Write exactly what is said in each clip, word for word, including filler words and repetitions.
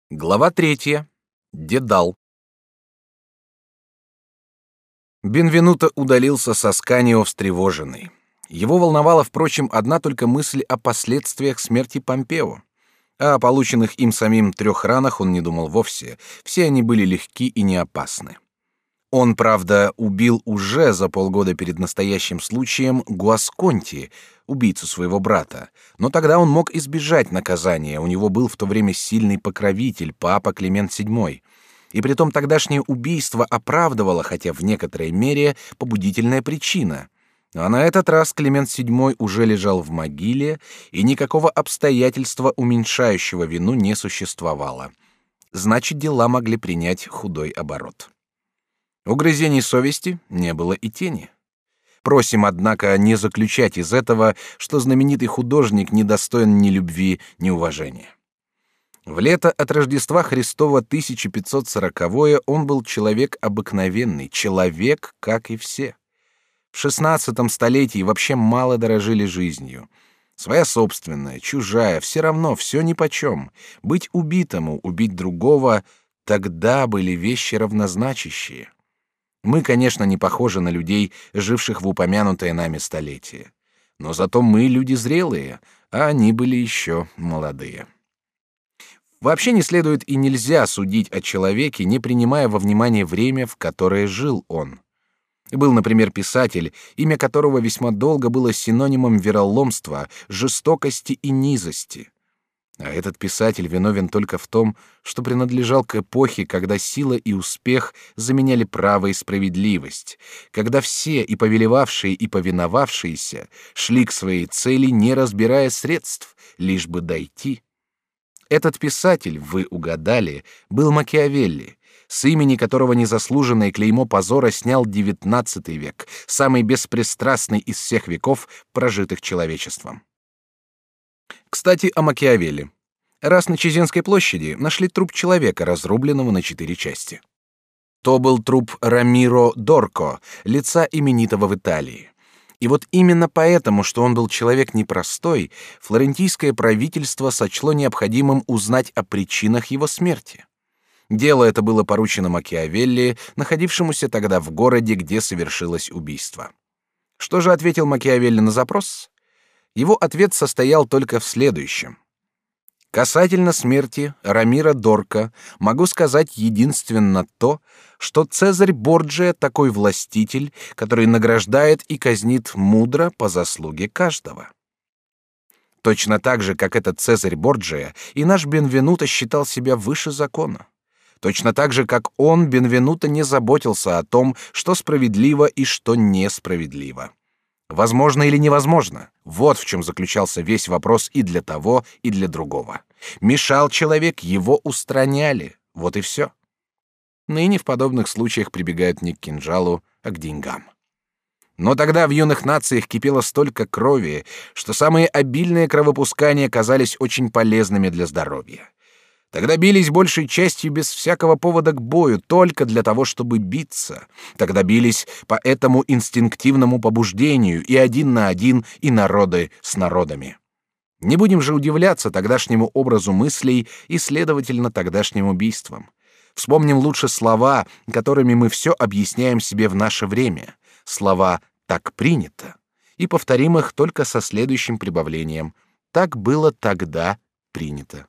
Глава третья. Дедал. Бенвенуто удалился с Асканио встревоженный. Его волновала, впрочем, одна только мысль о последствиях смерти Помпео. А о полученных им самим трех ранах он не думал вовсе. Все они были легки и не опасны. Он, правда, убил уже за полгода перед настоящим случаем Гуасконти, убийцу своего брата, но тогда он мог избежать наказания, у него был в то время сильный покровитель, папа Климент седьмой, и притом тогдашнее убийство оправдывало, хотя в некоторой мере, побудительная причина. А на этот раз Климент седьмой уже лежал в могиле, и никакого обстоятельства, уменьшающего вину, не существовало. Значит, дела могли принять худой оборот. Угрызений совести не было и тени. Просим, однако, не заключать из этого, что знаменитый художник недостоин ни любви, ни уважения. В лето от Рождества Христова тысяча пятьсот сороковое он был человек обыкновенный, человек, как и все. В шестнадцатом столетии вообще мало дорожили жизнью. Своя собственная, чужая, все равно, все нипочем. Быть убитому, убить другого — тогда были вещи равнозначащие. Мы, конечно, не похожи на людей, живших в упомянутое нами столетие. Но зато мы люди зрелые, а они были еще молодые. Вообще не следует и нельзя судить о человеке, не принимая во внимание время, в которое жил он. Был, например, писатель, имя которого весьма долго было синонимом вероломства, жестокости и низости. А этот писатель виновен только в том, что принадлежал к эпохе, когда сила и успех заменяли право и справедливость, когда все, и повелевавшие, и повиновавшиеся, шли к своей цели, не разбирая средств, лишь бы дойти. Этот писатель, вы угадали, был Макиавелли, с имени которого незаслуженное клеймо позора снял девятнадцатый век, самый беспристрастный из всех веков, прожитых человечеством. Кстати, о Макиавелли. Раз на Чезенской площади нашли труп человека, разрубленного на четыре части. То был труп Рамиро Дорко, лица именитого в Италии. И вот именно поэтому, что он был человек непростой, флорентийское правительство сочло необходимым узнать о причинах его смерти. Дело это было поручено Макиавелли, находившемуся тогда в городе, где совершилось убийство. Что же ответил Макиавелли на запрос? Его ответ состоял только в следующем. Касательно смерти Рамиро Дорко могу сказать единственно то, что Цезарь Борджиа такой властитель, который награждает и казнит мудро по заслуге каждого. Точно так же, как этот Цезарь Борджиа, и наш Бенвенуто считал себя выше закона. Точно так же, как он, Бенвенуто, не заботился о том, что справедливо и что несправедливо. Возможно или невозможно? Вот в чем заключался весь вопрос и для того, и для другого. Мешал человек, его устраняли. Вот и все. Ныне в подобных случаях прибегают не к кинжалу, а к деньгам. Но тогда в юных нациях кипело столько крови, что самые обильные кровопускания казались очень полезными для здоровья. Тогда бились большей частью без всякого повода к бою, только для того, чтобы биться. Тогда бились по этому инстинктивному побуждению и один на один, и народы с народами. Не будем же удивляться тогдашнему образу мыслей и, следовательно, тогдашним убийствам. Вспомним лучше слова, которыми мы все объясняем себе в наше время. Слова «так принято». И повторим их только со следующим прибавлением: «так было тогда принято».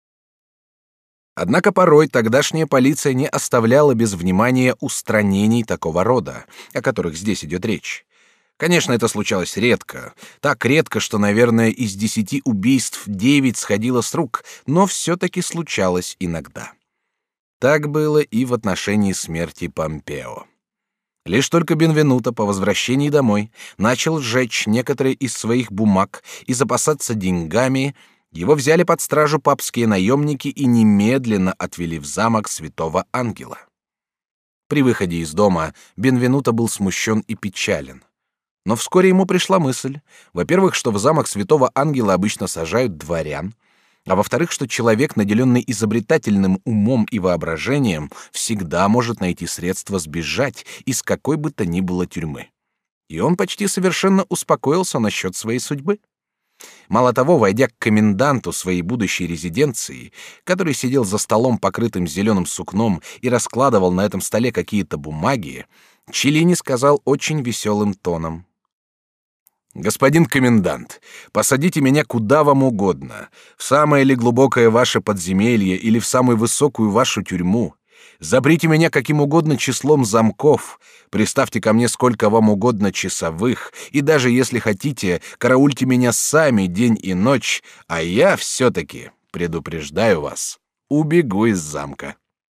Однако порой тогдашняя полиция не оставляла без внимания устранений такого рода, о которых здесь идет речь. Конечно, это случалось редко, так редко, что, наверное, из десяти убийств девять сходило с рук, но все-таки случалось иногда. Так было и в отношении смерти Помпео. Лишь только Бенвенуто по возвращении домой начал сжечь некоторые из своих бумаг и запасаться деньгами, его взяли под стражу папские наемники и немедленно отвели в замок Святого Ангела. При выходе из дома Бенвенуто был смущен и печален. Но вскоре ему пришла мысль, во-первых, что в замок Святого Ангела обычно сажают дворян, а во-вторых, что человек, наделенный изобретательным умом и воображением, всегда может найти средства сбежать из какой бы то ни было тюрьмы. И он почти совершенно успокоился насчет своей судьбы. Мало того, войдя к коменданту своей будущей резиденции, который сидел за столом, покрытым зеленым сукном, и раскладывал на этом столе какие-то бумаги, Челлини сказал очень веселым тоном: «Господин комендант, посадите меня куда вам угодно, в самое ли глубокое ваше подземелье или в самую высокую вашу тюрьму. Заприте меня каким угодно числом замков, приставьте ко мне сколько вам угодно часовых, и даже если хотите, караульте меня сами день и ночь, а я все-таки, предупреждаю вас, убегу из замка».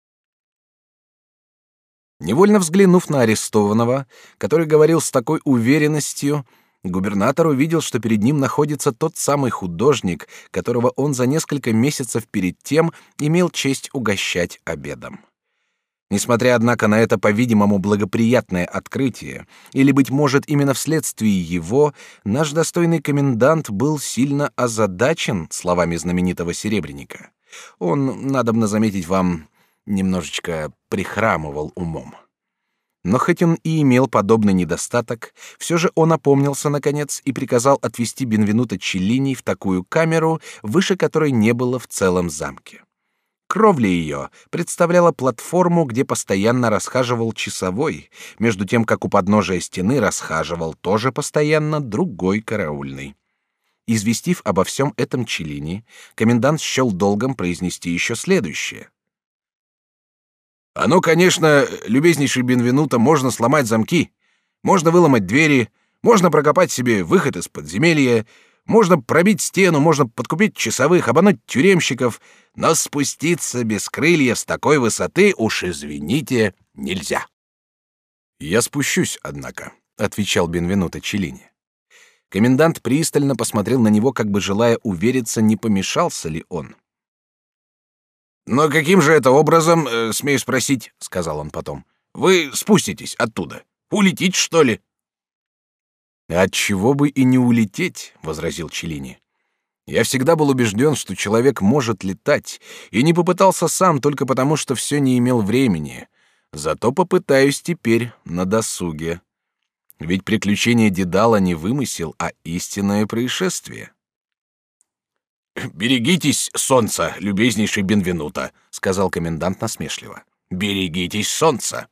Невольно взглянув на арестованного, который говорил с такой уверенностью, губернатор увидел, что перед ним находится тот самый художник, которого он за несколько месяцев перед тем имел честь угощать обедом. Несмотря, однако, на это, по-видимому, благоприятное открытие, или, быть может, именно вследствие его, наш достойный комендант был сильно озадачен словами знаменитого серебряника. Он, надобно заметить вам, немножечко прихрамывал умом. Но хоть он и имел подобный недостаток, все же он опомнился наконец и приказал отвести Бенвенуто Челлини в такую камеру, выше которой не было в целом замке. Кровля ее представляла платформу, где постоянно расхаживал часовой, между тем как у подножия стены расхаживал тоже постоянно другой караульный. Известив обо всем этом Челлини, комендант счел долгом произнести еще следующее: «Оно, конечно, любезнейший Бенвенуто, можно сломать замки, можно выломать двери, можно прокопать себе выход из подземелья, можно пробить стену, можно подкупить часовых, обмануть тюремщиков, но спуститься без крыльев с такой высоты, уж извините, нельзя». «Я спущусь, однако», — отвечал Бенвенуто Челлини. Комендант пристально посмотрел на него, как бы желая увериться, не помешался ли он. «Но каким же это образом, э, смею спросить, — сказал он потом, — вы спуститесь оттуда? Улететь, что ли?» «Отчего бы и не улететь, — возразил Челлини. Я всегда был убежден, что человек может летать, и не попытался сам только потому, что все не имел времени. Зато попытаюсь теперь на досуге. Ведь приключение Дедала не вымысел, а истинное происшествие». «Берегитесь солнца, любезнейший Бенвенуто», — сказал комендант насмешливо. «Берегитесь солнца».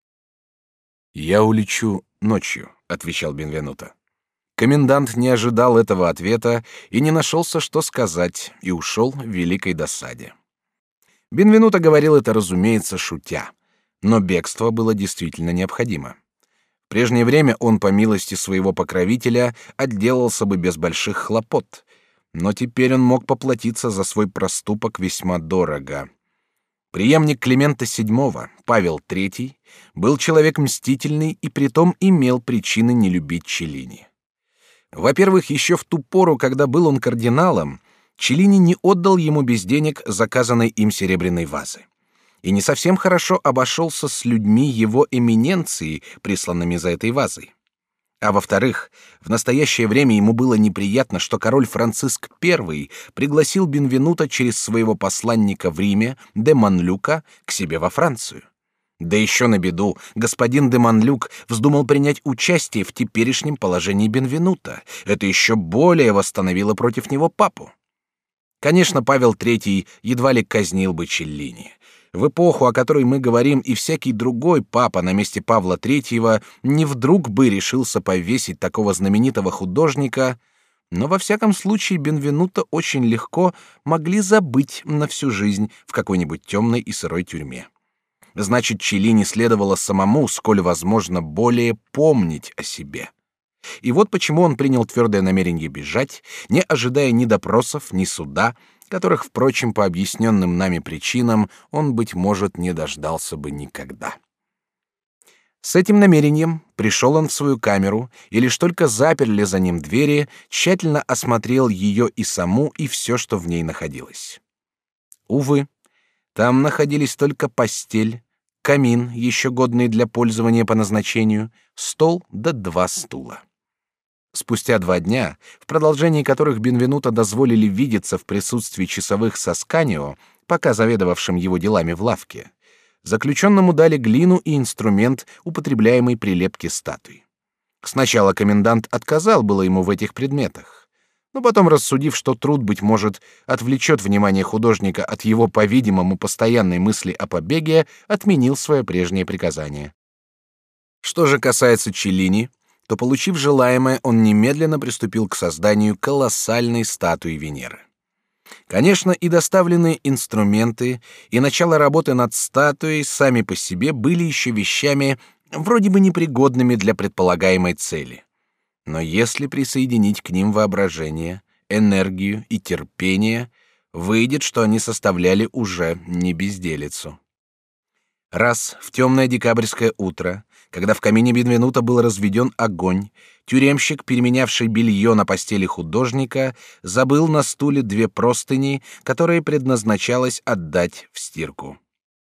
«Я улечу ночью», — отвечал Бенвенуто. Комендант не ожидал этого ответа и не нашелся, что сказать, и ушел в великой досаде. Бенвенуто говорил это, разумеется, шутя, но бегство было действительно необходимо. В прежнее время он, по милости своего покровителя, отделался бы без больших хлопот, но теперь он мог поплатиться за свой проступок весьма дорого. Преемник Климента седьмого, Павел третий, был человек мстительный и притом имел причины не любить Челлини. Во-первых, еще в ту пору, когда был он кардиналом, Челлини не отдал ему без денег заказанной им серебряной вазы. И не совсем хорошо обошелся с людьми его эминенции, присланными за этой вазой. А во-вторых, в настоящее время ему было неприятно, что король Франциск I пригласил Бенвенуто через своего посланника в Риме, де Манлюка, к себе во Францию. Да еще на беду господин де Манлюк вздумал принять участие в теперешнем положении Бенвенуто. Это еще более восстановило против него папу. Конечно, Павел третий едва ли казнил бы Челлини. В эпоху, о которой мы говорим, и всякий другой папа на месте Павла третьего не вдруг бы решился повесить такого знаменитого художника, но во всяком случае Бенвенуто очень легко могли забыть на всю жизнь в какой-нибудь темной и сырой тюрьме. Значит, Челлини следовало самому, сколь возможно, более помнить о себе. И вот почему он принял твердое намерение бежать, не ожидая ни допросов, ни суда, которых, впрочем, по объясненным нами причинам, он, быть может, не дождался бы никогда. С этим намерением пришел он в свою камеру, и лишь только заперли за ним двери, тщательно осмотрел ее и саму, и все, что в ней находилось. Увы, там находились только постель, камин, еще годный для пользования по назначению, стол да два стула. Спустя два дня, в продолжении которых Бенвенуто дозволили видеться в присутствии часовых с Асканио, пока заведовавшим его делами в лавке, заключенному дали глину и инструмент, употребляемый при лепке статуй. Сначала комендант отказал было ему в этих предметах, но потом, рассудив, что труд, быть может, отвлечет внимание художника от его, по-видимому, постоянной мысли о побеге, отменил свое прежнее приказание. Что же касается Челлини, то, получив желаемое, он немедленно приступил к созданию колоссальной статуи Венеры. Конечно, и доставленные инструменты, и начало работы над статуей сами по себе были еще вещами, вроде бы непригодными для предполагаемой цели. Но если присоединить к ним воображение, энергию и терпение, выйдет, что они составляли уже не безделицу. Раз в темное декабрьское утро, когда в камине Бенвенуто был разведен огонь, тюремщик, переменявший белье на постели художника, забыл на стуле две простыни, которые предназначалось отдать в стирку.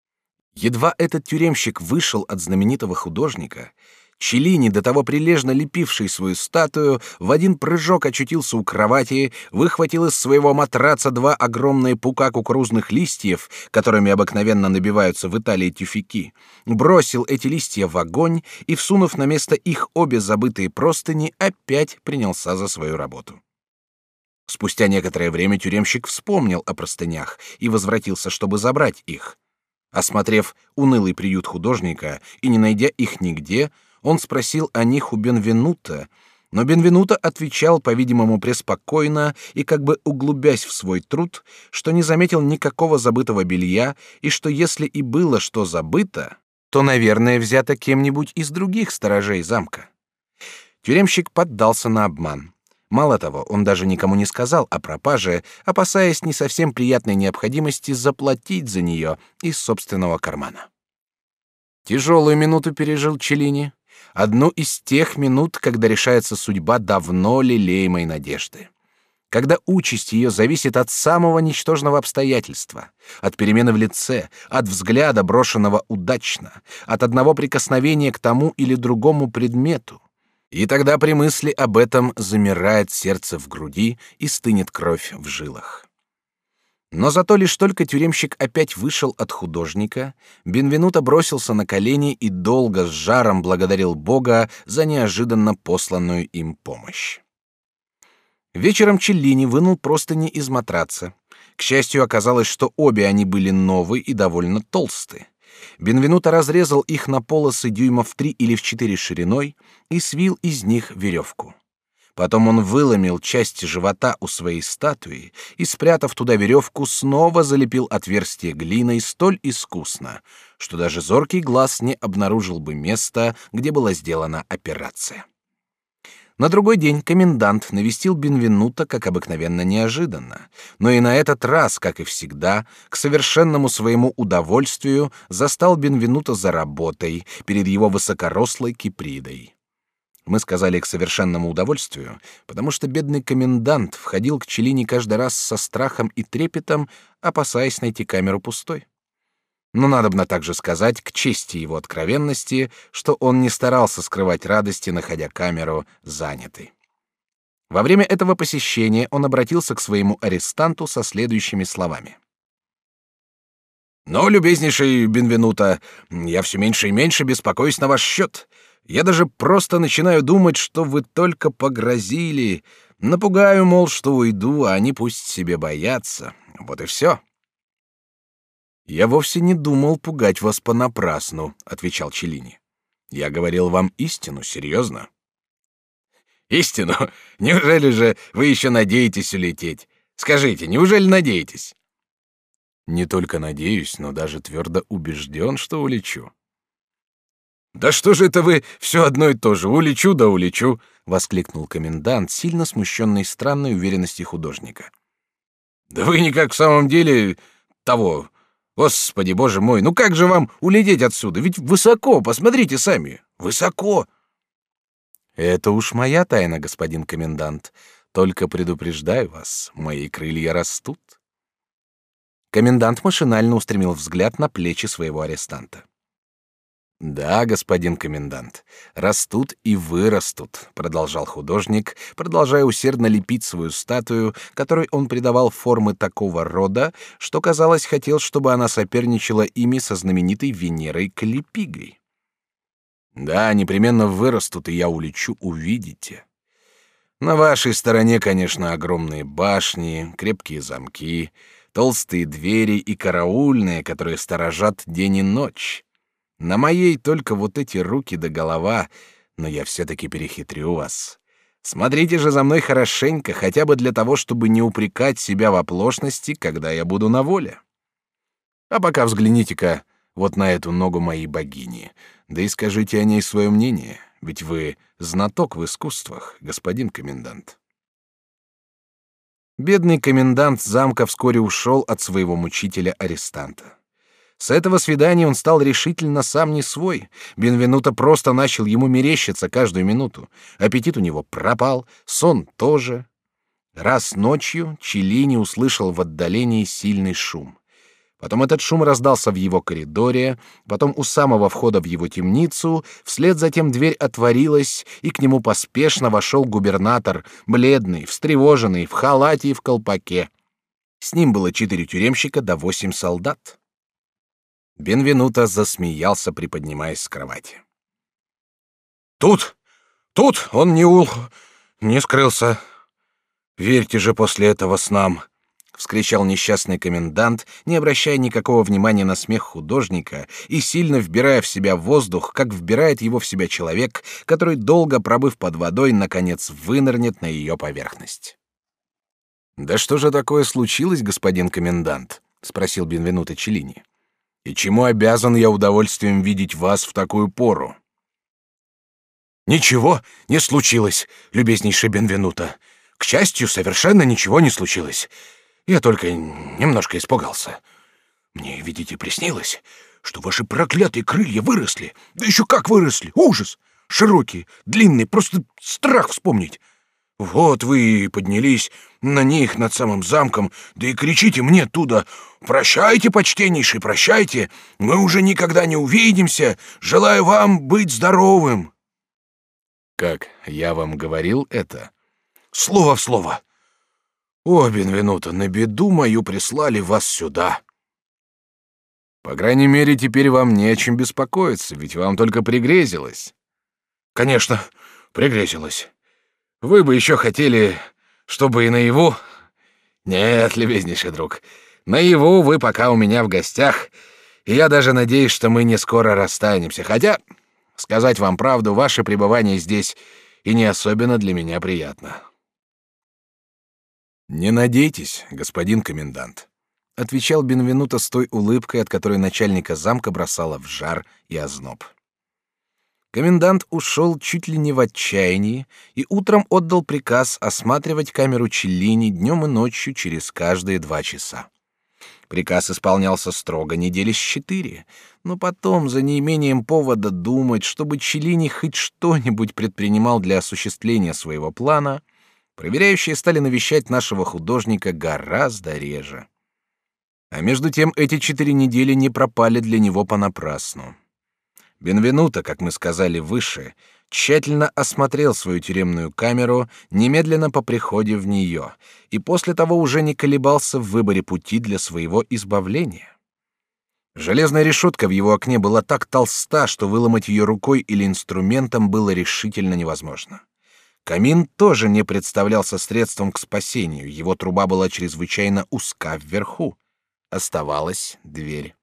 Едва этот тюремщик вышел от знаменитого художника, Челлини, до того прилежно лепивший свою статую, в один прыжок очутился у кровати, выхватил из своего матраца два огромные пука кукурузных листьев, которыми обыкновенно набиваются в Италии тюфяки, бросил эти листья в огонь и, всунув на место их обе забытые простыни, опять принялся за свою работу. Спустя некоторое время тюремщик вспомнил о простынях и возвратился, чтобы забрать их. Осмотрев унылый приют художника и не найдя их нигде, он спросил о них у Бенвенуто, но Бенвенуто отвечал, по-видимому, преспокойно и как бы углубясь в свой труд, что не заметил никакого забытого белья и что если и было что забыто, то, наверное, взято кем-нибудь из других сторожей замка. Тюремщик поддался на обман. Мало того, он даже никому не сказал о пропаже, опасаясь не совсем приятной необходимости заплатить за нее из собственного кармана. Тяжелую минуту пережил Челлини. Одну из тех минут, когда решается судьба давно лелеемой надежды. Когда участь ее зависит от самого ничтожного обстоятельства, от перемены в лице, от взгляда, брошенного удачно, от одного прикосновения к тому или другому предмету. И тогда при мысли об этом замирает сердце в груди и стынет кровь в жилах. Но зато лишь только тюремщик опять вышел от художника, Бенвенуто бросился на колени и долго с жаром благодарил Бога за неожиданно посланную им помощь. Вечером Челлини вынул простыни из матраца. К счастью, оказалось, что обе они были новые и довольно толстые. Бенвенуто разрезал их на полосы дюймов в три или в четыре шириной и свил из них веревку. Потом он выломил часть живота у своей статуи и, спрятав туда веревку, снова залепил отверстие глиной столь искусно, что даже зоркий глаз не обнаружил бы места, где была сделана операция. На другой день комендант навестил Бенвенуто, как обыкновенно, неожиданно, но и на этот раз, как и всегда, к совершенному своему удовольствию застал Бенвенуто за работой перед его высокорослой Кипридой. Мы сказали к совершенному удовольствию, потому что бедный комендант входил к Челлини каждый раз со страхом и трепетом, опасаясь найти камеру пустой. Но надобно также сказать к чести его откровенности, что он не старался скрывать радости, находя камеру занятой. Во время этого посещения он обратился к своему арестанту со следующими словами: «Но, любезнейший Бенвенуто, я все меньше и меньше беспокоюсь на ваш счет. Я даже просто начинаю думать, что вы только погрозили. Напугаю, мол, что уйду, а они пусть себе боятся. Вот и все». «Я вовсе не думал пугать вас понапрасну», — отвечал Челлини. «Я говорил вам истину, серьезно». «Истину? Неужели же вы еще надеетесь улететь? Скажите, неужели надеетесь?» «Не только надеюсь, но даже твердо убежден, что улечу». «Да что же это вы все одно и то же, улечу да улечу», — воскликнул комендант, сильно смущенный странной уверенностью художника. «Да вы никак в самом деле того... Господи, боже мой, ну как же вам улететь отсюда? Ведь высоко, посмотрите сами, высоко!» «Это уж моя тайна, господин комендант. Только предупреждаю вас, мои крылья растут». Комендант машинально устремил взгляд на плечи своего арестанта. «Да, господин комендант, растут и вырастут», — продолжал художник, продолжая усердно лепить свою статую, которой он придавал формы такого рода, что, казалось, хотел, чтобы она соперничала ими со знаменитой Венерой Каллипигой. «Да, непременно вырастут, и я улечу, увидите. На вашей стороне, конечно, огромные башни, крепкие замки, толстые двери и караульные, которые сторожат день и ночь. На моей только вот эти руки да голова, но я все-таки перехитрю вас. Смотрите же за мной хорошенько, хотя бы для того, чтобы не упрекать себя в оплошности, когда я буду на воле. А пока взгляните-ка вот на эту ногу моей богини, да и скажите о ней свое мнение, ведь вы знаток в искусствах, господин комендант. Бедный комендант замка вскоре ушел от своего мучителя-арестанта. С этого свидания он стал решительно сам не свой. Бенвенуто просто начал ему мерещиться каждую минуту. Аппетит у него пропал, сон тоже. Раз ночью Челлини услышал в отдалении сильный шум. Потом этот шум раздался в его коридоре, потом у самого входа в его темницу, вслед за тем дверь отворилась, и к нему поспешно вошел губернатор, бледный, встревоженный, в халате и в колпаке. С ним было четыре тюремщика да восемь солдат. Бенвенуто засмеялся, приподнимаясь с кровати. «Тут, тут он не ул, не скрылся. Верьте же после этого снам!» — вскричал несчастный комендант, не обращая никакого внимания на смех художника и сильно вбирая в себя воздух, как вбирает его в себя человек, который, долго пробыв под водой, наконец вынырнет на ее поверхность. «Да что же такое случилось, господин комендант?» — спросил Бенвенуто Челлини. «И чему обязан я удовольствием видеть вас в такую пору?» «Ничего не случилось, любезнейший Бенвенуто. К счастью, совершенно ничего не случилось. Я только немножко испугался. Мне, видите, приснилось, что ваши проклятые крылья выросли. Да еще как выросли! Ужас! Широкие, длинные, просто страх вспомнить. Вот вы и поднялись на них над самым замком, да и кричите мне оттуда: «Прощайте, почтеннейший, прощайте! Мы уже никогда не увидимся! Желаю вам быть здоровым!» «Как, я вам говорил это?» «Слово в слово! О, Бенвенуто, на беду мою прислали вас сюда!» «По крайней мере, теперь вам не о чем беспокоиться, ведь вам только пригрезилось». «Конечно, пригрезилось. Вы бы еще хотели, чтобы и наяву...» «Нет, любезнейший друг, наяву вы пока у меня в гостях, и я даже надеюсь, что мы не скоро расстанемся, хотя, сказать вам правду, ваше пребывание здесь и не особенно для меня приятно». «Не надейтесь, господин комендант», — отвечал Бенвенуто с той улыбкой, от которой начальника замка бросало в жар и озноб. Комендант ушел чуть ли не в отчаянии и утром отдал приказ осматривать камеру Челлини днем и ночью через каждые два часа. Приказ исполнялся строго недели с четыре, но потом, за неимением повода думать, чтобы Челлини хоть что-нибудь предпринимал для осуществления своего плана, проверяющие стали навещать нашего художника гораздо реже. А между тем эти четыре недели не пропали для него понапрасну. Бенвенуто, как мы сказали выше, тщательно осмотрел свою тюремную камеру немедленно по приходе в нее и после того уже не колебался в выборе пути для своего избавления. Железная решетка в его окне была так толста, что выломать ее рукой или инструментом было решительно невозможно. Камин тоже не представлялся средством к спасению, его труба была чрезвычайно узка вверху. Оставалась дверь.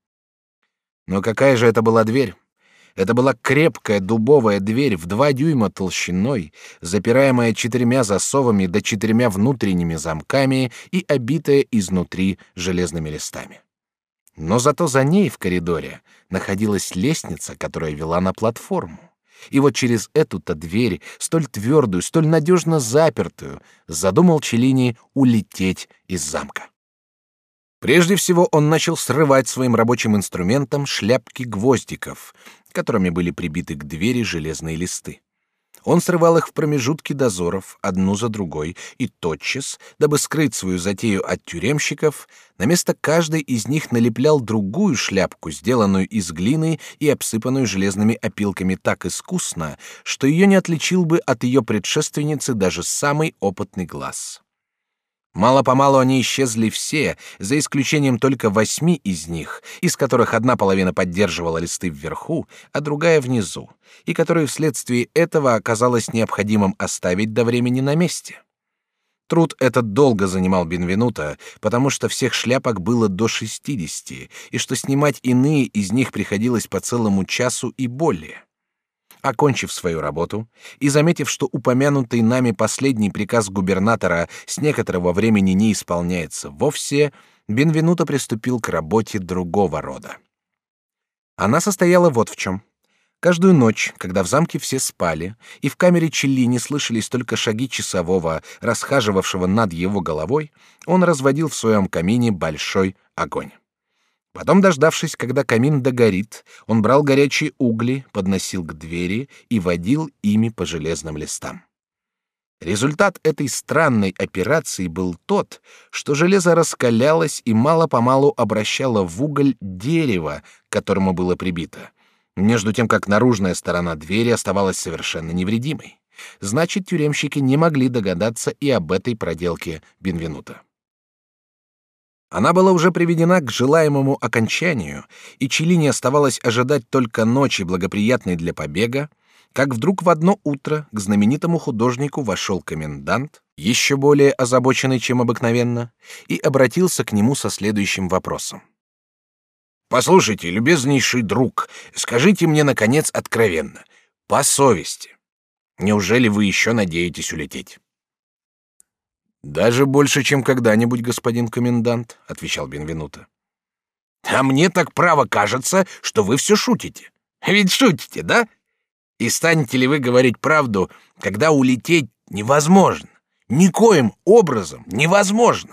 Но какая же это была дверь? Это была крепкая дубовая дверь в два дюйма толщиной, запираемая четырьмя засовами да четырьмя внутренними замками и обитая изнутри железными листами. Но зато за ней в коридоре находилась лестница, которая вела на платформу. И вот через эту-то дверь, столь твердую, столь надежно запертую, задумал Челлини улететь из замка. Прежде всего он начал срывать своим рабочим инструментом шляпки гвоздиков, которыми были прибиты к двери железные листы. Он срывал их в промежутке дозоров, одну за другой, и тотчас, дабы скрыть свою затею от тюремщиков, на место каждой из них налеплял другую шляпку, сделанную из глины и обсыпанную железными опилками так искусно, что ее не отличил бы от ее предшественницы даже самый опытный глаз. Мало-помалу они исчезли все, за исключением только восьми из них, из которых одна половина поддерживала листы вверху, а другая внизу, и которые вследствие этого оказалось необходимым оставить до времени на месте. Труд этот долго занимал Бенвенуто, потому что всех шляпок было до шестидесяти, и что снимать иные из них приходилось по целому часу и более. Окончив свою работу и заметив, что упомянутый нами последний приказ губернатора с некоторого времени не исполняется вовсе, Бенвенуто приступил к работе другого рода. Она состояла вот в чем. Каждую ночь, когда в замке все спали, и в камере Челлини слышались только шаги часового, расхаживавшего над его головой, он разводил в своем камине большой огонь. Потом, дождавшись, когда камин догорит, он брал горячие угли, подносил к двери и водил ими по железным листам. Результат этой странной операции был тот, что железо раскалялось и мало-помалу обращало в уголь дерево, к которому было прибито, между тем как наружная сторона двери оставалась совершенно невредимой. Значит, тюремщики не могли догадаться и об этой проделке Бенвенуто. Она была уже приведена к желаемому окончанию, и Челлини оставалось ожидать только ночи, благоприятной для побега, как вдруг в одно утро к знаменитому художнику вошел комендант, еще более озабоченный, чем обыкновенно, и обратился к нему со следующим вопросом. «Послушайте, любезнейший друг, скажите мне, наконец, откровенно, по совести, неужели вы еще надеетесь улететь?» «Даже больше, чем когда-нибудь, господин комендант», — отвечал Бенвенуто. «А мне так право кажется, что вы все шутите. Ведь шутите, да? И станете ли вы говорить правду, когда улететь невозможно? Никоим образом невозможно».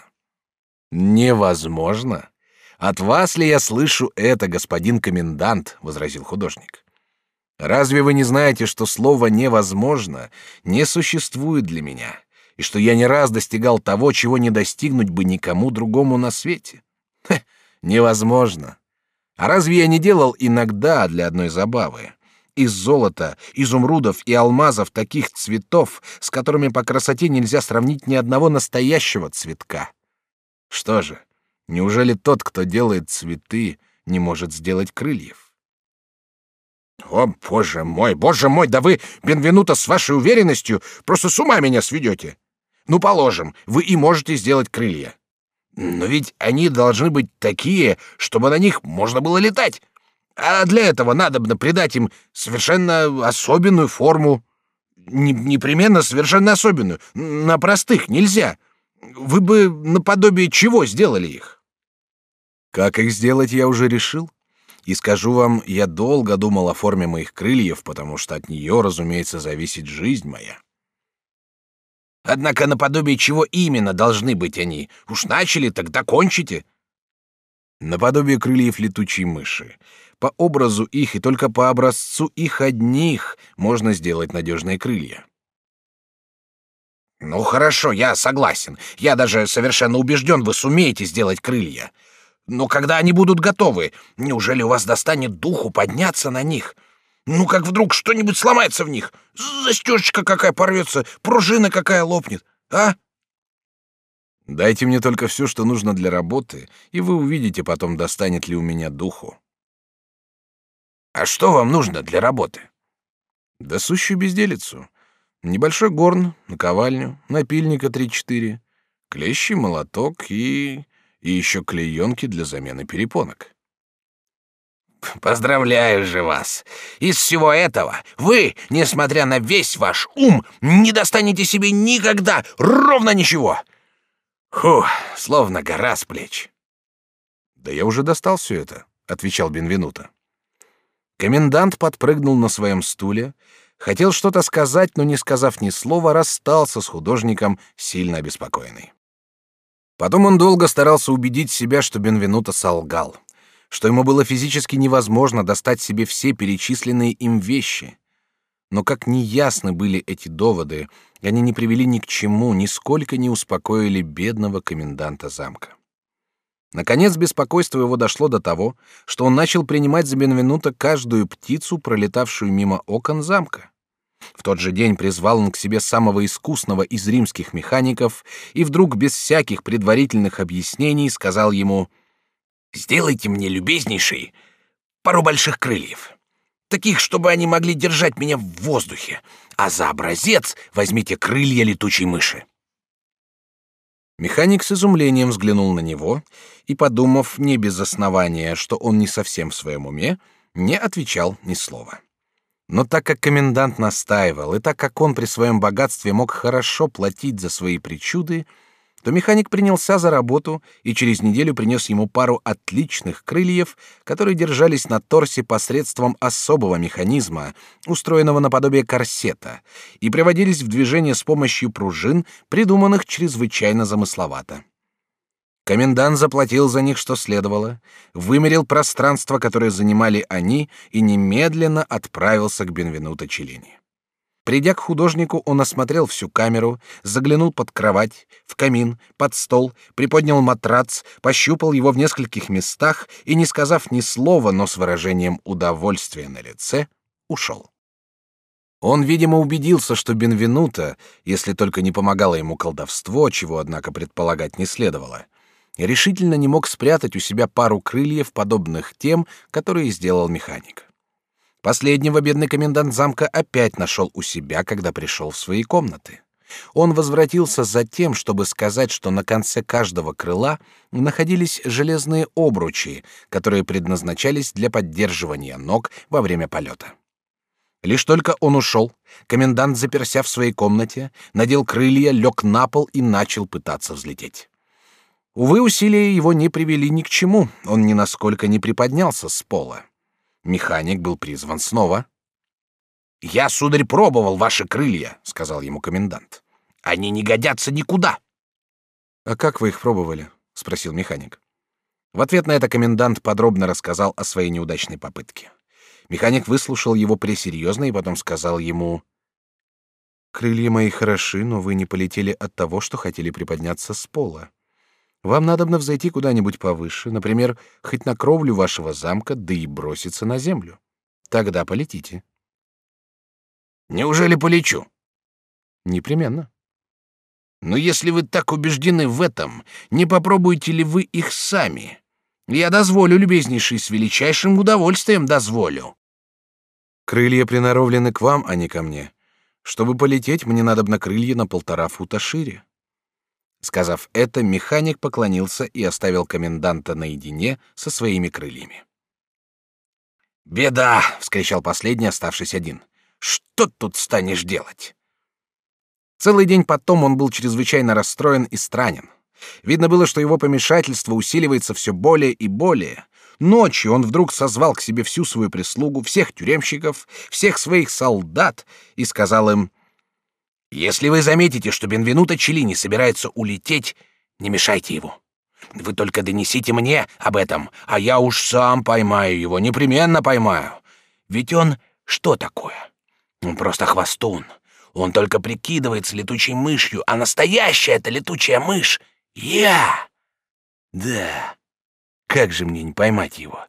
«Невозможно? От вас ли я слышу это, господин комендант?» — возразил художник. «Разве вы не знаете, что слово «невозможно» не существует для меня?» И что я не раз достигал того, чего не достигнуть бы никому другому на свете. Хе, невозможно. А разве я не делал иногда для одной забавы? Из золота, изумрудов и алмазов таких цветов, с которыми по красоте нельзя сравнить ни одного настоящего цветка. Что же, неужели тот, кто делает цветы, не может сделать крыльев? О, боже мой, боже мой, да вы, Бенвенуто, с вашей уверенностью просто с ума меня сведете. Ну, положим, вы и можете сделать крылья. Но ведь они должны быть такие, чтобы на них можно было летать. А для этого надобно придать им совершенно особенную форму. Не, непременно совершенно особенную. На простых нельзя. Вы бы наподобие чего сделали их? Как их сделать, я уже решил. И скажу вам, я долго думал о форме моих крыльев, потому что от нее, разумеется, зависит жизнь моя. Однако наподобие чего именно должны быть они? Уж начали, тогда кончите. Наподобие крыльев летучей мыши. По образу их и только по образцу их одних можно сделать надежные крылья. Ну хорошо, я согласен. Я даже совершенно убежден, вы сумеете сделать крылья. Но когда они будут готовы, неужели у вас достанет духу подняться на них? Ну, как вдруг что-нибудь сломается в них, застежечка какая порвется, пружина какая лопнет, а? Дайте мне только все, что нужно для работы, и вы увидите потом, достанет ли у меня духу. А что вам нужно для работы? Да сущую безделицу. Небольшой горн, наковальню, напильника три-четыре, клещи, молоток и... и еще клеенки для замены перепонок. Поздравляю же вас! Из всего этого вы, несмотря на весь ваш ум, не достанете себе никогда ровно ничего. Фух, словно гора с плеч. Да я уже достал все это, отвечал Бенвенуто. Комендант подпрыгнул на своем стуле, хотел что-то сказать, но, не сказав ни слова, расстался с художником, сильно обеспокоенный. Потом он долго старался убедить себя, что Бенвенуто солгал, что ему было физически невозможно достать себе все перечисленные им вещи. Но как неясны были эти доводы, они не привели ни к чему, нисколько не успокоили бедного коменданта замка. Наконец беспокойство его дошло до того, что он начал принимать за Бенвенуто каждую птицу, пролетавшую мимо окон замка. В тот же день призвал он к себе самого искусного из римских механиков и вдруг без всяких предварительных объяснений сказал ему: «Сделайте мне, любезнейший, пару больших крыльев, таких, чтобы они могли держать меня в воздухе, а за образец возьмите крылья летучей мыши». Механик с изумлением взглянул на него и, подумав не без основания, что он не совсем в своем уме, не отвечал ни слова. Но так как комендант настаивал, и так как он при своем богатстве мог хорошо платить за свои причуды, то механик принялся за работу и через неделю принес ему пару отличных крыльев, которые держались на торсе посредством особого механизма, устроенного наподобие корсета, и приводились в движение с помощью пружин, придуманных чрезвычайно замысловато. Комендант заплатил за них, что следовало, вымерил пространство, которое занимали они, и немедленно отправился к Бенвенуто Челлини. Придя к художнику, он осмотрел всю камеру, заглянул под кровать, в камин, под стол, приподнял матрац, пощупал его в нескольких местах и, не сказав ни слова, но с выражением удовольствия на лице, ушел. Он, видимо, убедился, что Бенвенуто, если только не помогало ему колдовство, чего, однако, предполагать не следовало, решительно не мог спрятать у себя пару крыльев, подобных тем, которые сделал механик. Последнего бедный комендант замка опять нашел у себя, когда пришел в свои комнаты. Он возвратился за тем, чтобы сказать, что на конце каждого крыла находились железные обручи, которые предназначались для поддерживания ног во время полета. Лишь только он ушел, комендант, заперся в своей комнате, надел крылья, лег на пол и начал пытаться взлететь. Увы, усилия его не привели ни к чему, он ни насколько не приподнялся с пола. Механик был призван снова. «Я, сударь, пробовал ваши крылья», — сказал ему комендант. «Они не годятся никуда». «А как вы их пробовали?» — спросил механик. В ответ на это комендант подробно рассказал о своей неудачной попытке. Механик выслушал его пресерьезно и потом сказал ему: «Крылья мои хороши, но вы не полетели от того, что хотели приподняться с пола. Вам надобно взойти куда-нибудь повыше, например, хоть на кровлю вашего замка, да и броситься на землю. Тогда полетите». «Неужели полечу?» «Непременно». «Но если вы так убеждены в этом, не попробуете ли вы их сами? Я дозволю, любезнейший, с величайшим удовольствием дозволю». «Крылья приноровлены к вам, а не ко мне. Чтобы полететь, мне надобно крылья на полтора фута шире». Сказав это, механик поклонился и оставил коменданта наедине со своими крыльями. «Беда!» — вскричал последний, оставшись один. «Что тут станешь делать?» Целый день потом он был чрезвычайно расстроен и странен. Видно было, что его помешательство усиливается все более и более. Ночью он вдруг созвал к себе всю свою прислугу, всех тюремщиков, всех своих солдат и сказал им: «Если вы заметите, что Бенвенуто Челлини собирается улететь, не мешайте его. Вы только донесите мне об этом, а я уж сам поймаю его, непременно поймаю. Ведь он что такое? Он просто хвостун. Он только прикидывается летучей мышью, а настоящая эта летучая мышь — я. Да, как же мне не поймать его?»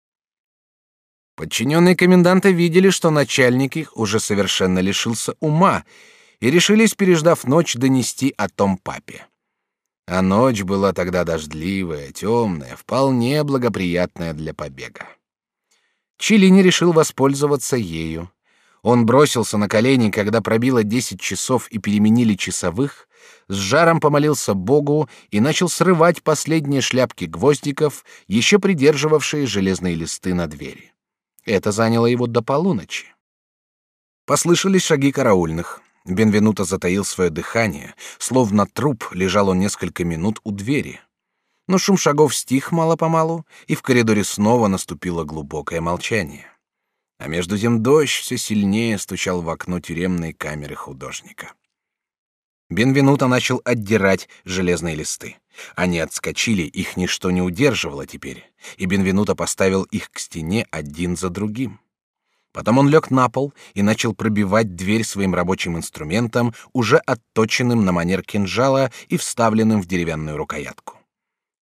Подчиненные коменданта видели, что начальник их уже совершенно лишился ума, и решились, переждав ночь, донести о том папе. А ночь была тогда дождливая, темная, вполне благоприятная для побега. Челлини решил воспользоваться ею. Он бросился на колени, когда пробило десять часов и переменили часовых, с жаром помолился Богу и начал срывать последние шляпки гвоздиков, еще придерживавшие железные листы на двери. Это заняло его до полуночи. Послышались шаги караульных. Бенвенуто затаил свое дыхание, словно труп лежал он несколько минут у двери. Но шум шагов стих мало-помалу, и в коридоре снова наступило глубокое молчание. А между тем дождь все сильнее стучал в окно тюремной камеры художника. Бенвенуто начал отдирать железные листы. Они отскочили, их ничто не удерживало теперь, и Бенвенуто поставил их к стене один за другим. Потом он лег на пол и начал пробивать дверь своим рабочим инструментом, уже отточенным на манер кинжала и вставленным в деревянную рукоятку.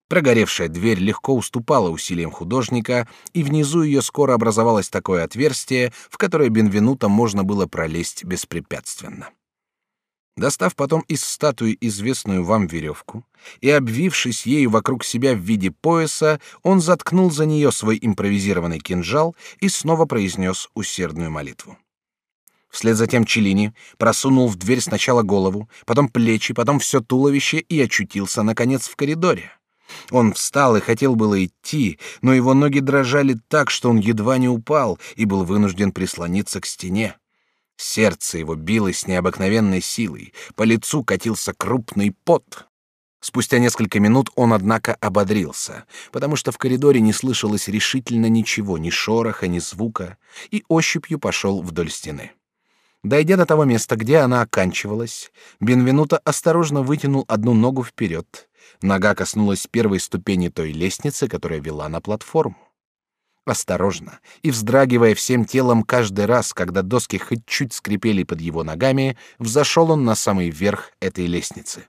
Прогоревшая дверь легко уступала усилиям художника, и внизу ее скоро образовалось такое отверстие, в которое Бенвенуто можно было пролезть беспрепятственно. Достав потом из статуи известную вам веревку и обвившись ею вокруг себя в виде пояса, он заткнул за нее свой импровизированный кинжал и снова произнес усердную молитву. Вслед за тем Челлини просунул в дверь сначала голову, потом плечи, потом все туловище и очутился, наконец, в коридоре. Он встал и хотел было идти, но его ноги дрожали так, что он едва не упал и был вынужден прислониться к стене. Сердце его билось с необыкновенной силой, по лицу катился крупный пот. Спустя несколько минут он, однако, ободрился, потому что в коридоре не слышалось решительно ничего, ни шороха, ни звука, и ощупью пошел вдоль стены. Дойдя до того места, где она оканчивалась, Бенвенуто осторожно вытянул одну ногу вперед. Нога коснулась первой ступени той лестницы, которая вела на платформу. Осторожно и вздрагивая всем телом каждый раз, когда доски хоть чуть скрипели под его ногами, взошел он на самый верх этой лестницы.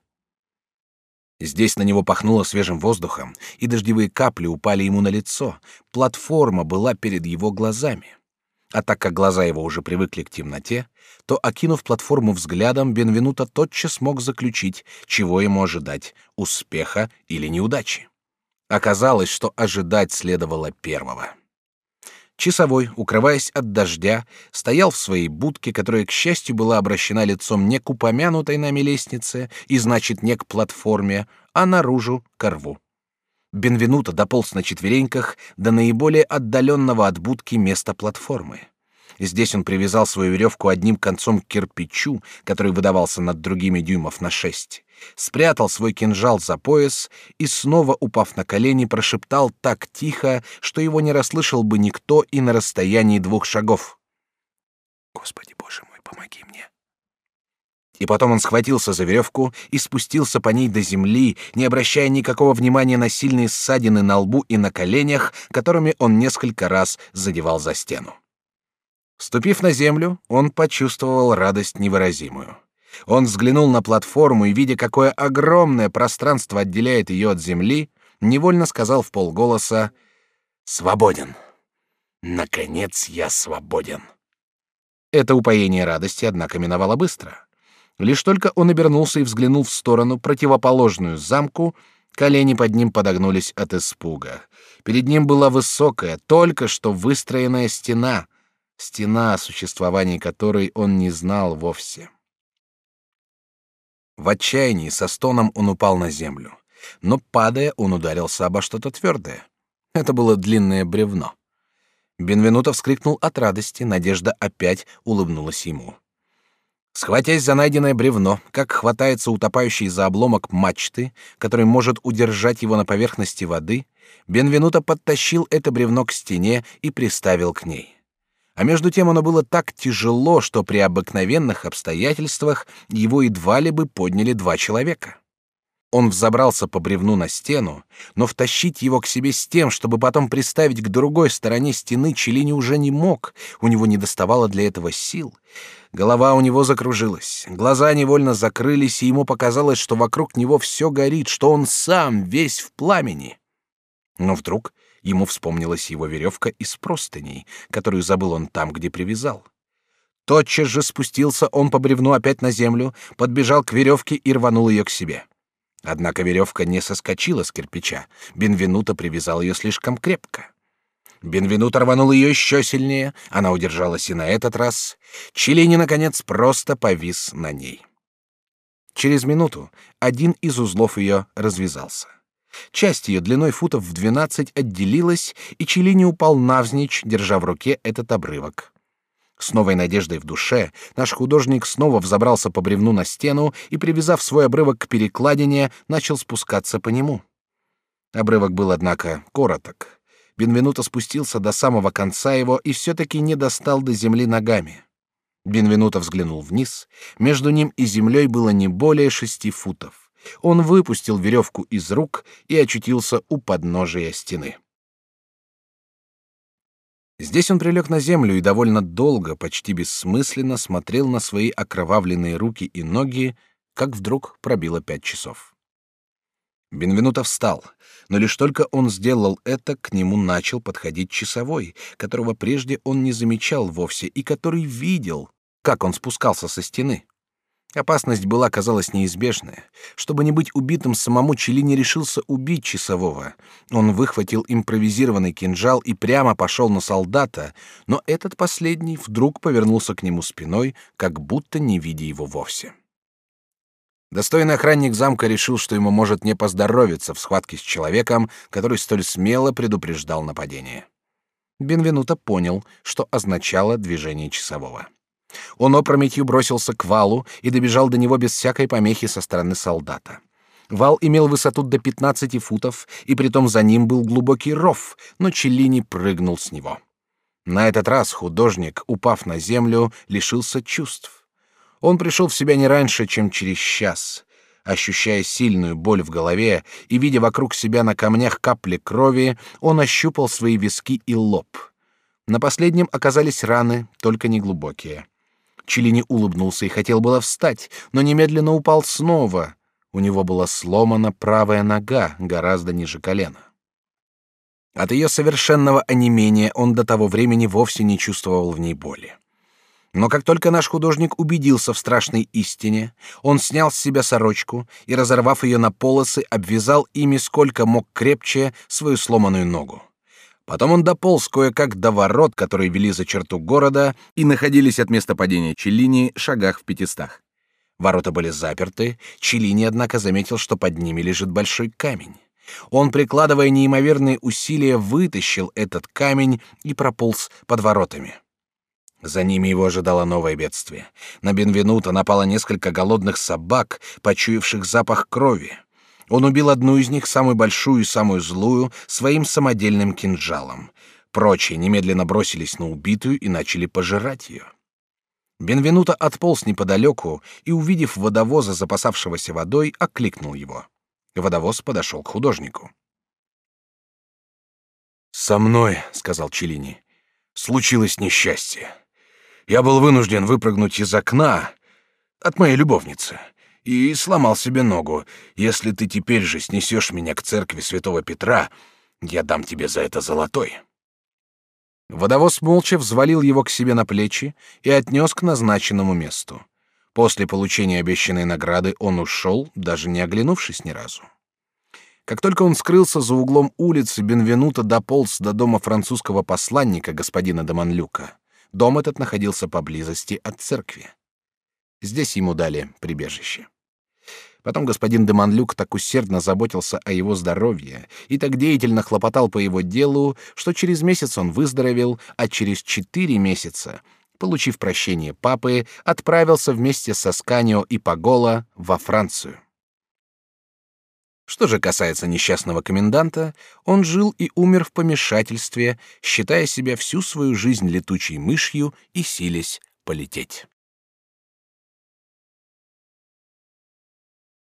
Здесь на него пахнуло свежим воздухом, и дождевые капли упали ему на лицо. Платформа была перед его глазами. А так как глаза его уже привыкли к темноте, то, окинув платформу взглядом, Бенвенуто тотчас мог заключить, чего ему ожидать — успеха или неудачи. Оказалось, что ожидать следовало первого. Часовой, укрываясь от дождя, стоял в своей будке, которая, к счастью, была обращена лицом не к упомянутой нами лестнице, и, значит, не к платформе, а наружу, ко рву. Бенвенуто дополз на четвереньках до наиболее отдаленного от будки места платформы. Здесь он привязал свою веревку одним концом к кирпичу, который выдавался над другими дюймов на шесть, спрятал свой кинжал за пояс и, снова упав на колени, прошептал так тихо, что его не расслышал бы никто и на расстоянии двух шагов: «Господи Боже мой, помоги мне!» И потом он схватился за веревку и спустился по ней до земли, не обращая никакого внимания на сильные ссадины на лбу и на коленях, которыми он несколько раз задевал за стену. Ступив на землю, он почувствовал радость невыразимую. Он взглянул на платформу и, видя, какое огромное пространство отделяет ее от земли, невольно сказал вполголоса: «Свободен! Наконец я свободен!» Это упоение радости, однако, миновало быстро. Лишь только он обернулся и взглянул в сторону, противоположную замку, колени под ним подогнулись от испуга. Перед ним была высокая, только что выстроенная стена, стена, о существовании которой он не знал вовсе. В отчаянии со стоном он упал на землю, но, падая, он ударился обо что-то твердое. Это было длинное бревно. Бенвенуто вскрикнул от радости, надежда опять улыбнулась ему. Схватясь за найденное бревно, как хватается утопающий за обломок мачты, который может удержать его на поверхности воды, Бенвенуто подтащил это бревно к стене и приставил к ней. А между тем оно было так тяжело, что при обыкновенных обстоятельствах его едва ли бы подняли два человека. Он взобрался по бревну на стену, но втащить его к себе с тем, чтобы потом приставить к другой стороне стены, Челлини уже не мог, у него недоставало для этого сил. Голова у него закружилась, глаза невольно закрылись, и ему показалось, что вокруг него все горит, что он сам весь в пламени. Но вдруг ему вспомнилась его веревка из простыней, которую забыл он там, где привязал. Тотчас же спустился он по бревну опять на землю, подбежал к веревке и рванул ее к себе. Однако веревка не соскочила с кирпича, Бенвенуто привязал ее слишком крепко. Бенвенуто рванул ее еще сильнее, она удержалась и на этот раз. Челлини, наконец, просто повис на ней. Через минуту один из узлов ее развязался. Часть ее длиной футов в двенадцать отделилась, и Челлини упал навзничь, держа в руке этот обрывок. С новой надеждой в душе наш художник снова взобрался по бревну на стену и, привязав свой обрывок к перекладине, начал спускаться по нему. Обрывок был, однако, короток. Бенвенуто спустился до самого конца его и все-таки не достал до земли ногами. Бенвенуто взглянул вниз. Между ним и землей было не более шести футов. Он выпустил веревку из рук и очутился у подножия стены. Здесь он прилег на землю и довольно долго, почти бессмысленно смотрел на свои окровавленные руки и ноги, как вдруг пробило пять часов. Бенвенуто встал, но лишь только он сделал это, к нему начал подходить часовой, которого прежде он не замечал вовсе и который видел, как он спускался со стены. Опасность была, казалось, неизбежная. Чтобы не быть убитым, самому Челлини решился убить часового. Он выхватил импровизированный кинжал и прямо пошел на солдата, но этот последний вдруг повернулся к нему спиной, как будто не видя его вовсе. Достойный охранник замка решил, что ему может не поздоровиться в схватке с человеком, который столь смело предупреждал нападение. Бенвенуто понял, что означало движение часового. Он опрометью бросился к валу и добежал до него без всякой помехи со стороны солдата. Вал имел высоту до пятнадцати футов, и притом за ним был глубокий ров, но Челлини прыгнул с него. На этот раз художник, упав на землю, лишился чувств. Он пришел в себя не раньше, чем через час. Ощущая сильную боль в голове и видя вокруг себя на камнях капли крови, он ощупал свои виски и лоб. На последнем оказались раны, только неглубокие. Челлини улыбнулся и хотел было встать, но немедленно упал снова. У него была сломана правая нога, гораздо ниже колена. От ее совершенного онемения он до того времени вовсе не чувствовал в ней боли. Но как только наш художник убедился в страшной истине, он снял с себя сорочку и, разорвав ее на полосы, обвязал ими сколько мог крепче свою сломанную ногу. Потом он дополз кое-как до ворот, которые вели за черту города и находились от места падения Челлини шагах в пятистах. Ворота были заперты, Челлини, однако, заметил, что под ними лежит большой камень. Он, прикладывая неимоверные усилия, вытащил этот камень и прополз под воротами. За ними его ожидало новое бедствие. На Бенвенуто напало несколько голодных собак, почуявших запах крови. Он убил одну из них, самую большую и самую злую, своим самодельным кинжалом. Прочие немедленно бросились на убитую и начали пожирать ее. Бенвенуто отполз неподалеку и, увидев водовоза, запасавшегося водой, окликнул его. Водовоз подошел к художнику. «Со мной, — сказал Челлини, — случилось несчастье. Я был вынужден выпрыгнуть из окна от моей любовницы и сломал себе ногу. Если ты теперь же снесешь меня к церкви святого Петра, я дам тебе за это золотой». Водовоз молча взвалил его к себе на плечи и отнес к назначенному месту. После получения обещанной награды он ушел, даже не оглянувшись ни разу. Как только он скрылся за углом улицы, Бенвенуто дополз до дома французского посланника, господина де Монлюка. Дом этот находился поблизости от церкви. Здесь ему дали прибежище. Потом господин де Монлюк так усердно заботился о его здоровье и так деятельно хлопотал по его делу, что через месяц он выздоровел, а через четыре месяца, получив прощение папы, отправился вместе с Асканио и Паголо во Францию. Что же касается несчастного коменданта, он жил и умер в помешательстве, считая себя всю свою жизнь летучей мышью и силясь полететь.